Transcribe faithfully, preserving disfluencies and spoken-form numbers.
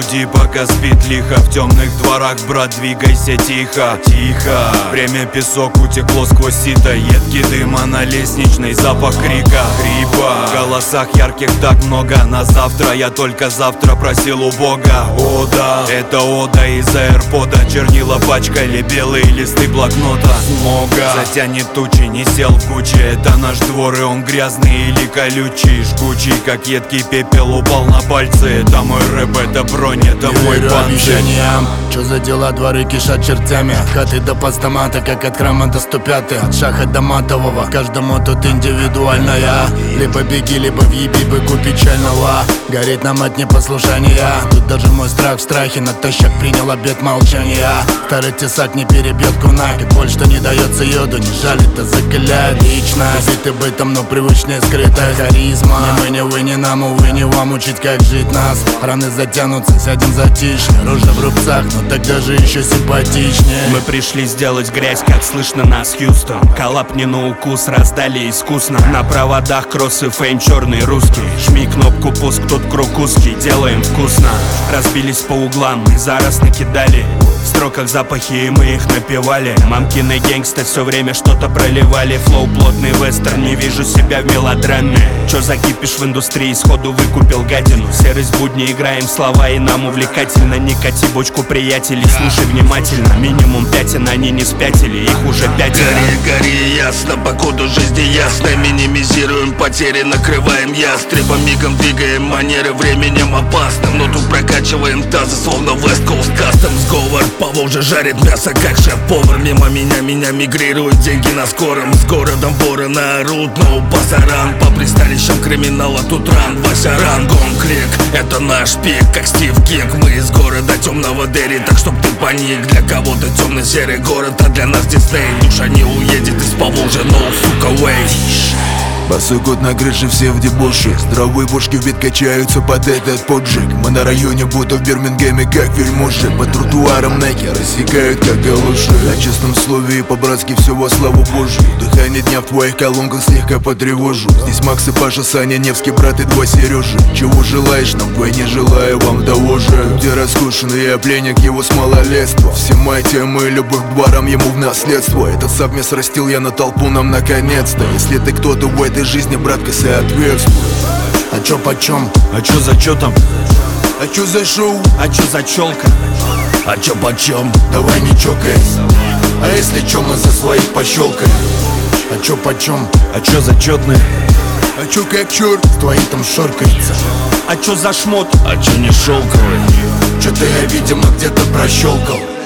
буди, пока спит лихо. В темных дворах, брат, двигайся тихо, тихо. Время песок утекло сквозь сито. Едкий дыма на лестничной, запах крика, хрипа. В голосах ярких так много. На завтра я только завтра просил у Бога. Ода, это ода из аирпода. Чернила пачкали белые листы блокнота. Смога затянет тучи, не сел в куче. Это наш двор, и он грязный или колючий, жгучий, как едкий пепел упал на пальцы. Это мой рэп, это бронь, это не мой верю панцирь. обещаниям, чё за дела, дворы кишат чертями. От хаты до постамата, как от храма до сто пятый. От шаха до матового, каждому тут индивидуальная. Либо беги, либо въеби быку печального. Гореть нам от непослушания. Тут даже мой страх в страхе, натощак принял обет молчания. Старый тесак не перебьет кунак, и боль, что не дается йоду, не жалит, а закаляет личность. Убиты бытом, но привычная скрытая харизма. Не мы, не вы, не нам, увы, не вам учить, как жить нас. Раны затянутся, сядем затишье. Рожа в рубцах, но тогда же еще симпатичнее. Мы пришли сделать грязь, как слышно нас, Хьюстон. Коллап не на укус, раздали искусно. На проводах кросс и фейм, черный русский. Жми кнопку пуск, тут круг узкий, делаем вкусно. Разбились по углам, мы зараз накидали. В строках запахи, и мы их напевали. Мамкины гэнгста все время что-то проливали. Флоу плотный вестерн, не вижу себя в мелодраме. Чё закипишь в индустрии, сходу выкупил гадину. Серость будни, играем слова, и нам увлекательно. Не кати бочку, приятелей, слушай внимательно. Минимум пятен, они не спятили, их уже пятеро. Гори, гори, ясно, по коду жизни ясно. Минимизируем потери, накрываем ястребом. Мигом двигаем манеры, временем опасным. Но тут прокачиваем тазы, словно West Coast Custom. Сговор, Поволжье жарит мясо, как шеф-повар. Мимо меня, меня мигрируют деньги на скором. С городом вороны орут, но пасаран. По пристанищам криминала тут ран, Васяран. Гонг-крик, это наш пик, как Стив Кинг. Мы из города темного Дерри, так чтоб ты паник. Для кого-то темно-серый город, а для нас Дисней. Душа не уедет из Поволжья, но, сука, вей. Босой год на крыше, все в дебоше. Здоровые бошки в бит качаются под этот поджиг. Мы на районе, будто в Бирмингеме, как вельможи. По тротуарам найки рассекают, как галоши. На честном слове и по-братски все во славу Божию. Дыхание дня в твоих колонках слегка потревожу. Здесь Макс и Паша, Саня, Невский, брат и два Сережи. Чего желаешь, нам вдвойне желаю, вам того же. Где раскушенный, я пленник его с малолетства. Все мои темы, любовь к дворам ему в наследство. Этот совмес растил я на толпу нам наконец-то. Если ты кто-то в этой жизни, братка, соответствует. А чё почем? А чё за чё там? А чё за шоу? А чё за челка? А чё почем? Давай не чокаясь. А если чё, мы за своих пощелкаем. А чё почем? А чё зачетный? А чё как черт? Твои там шоркается. А чё за шмот? А чё не шелковый? Чё-то я, видимо, где-то прощелкал.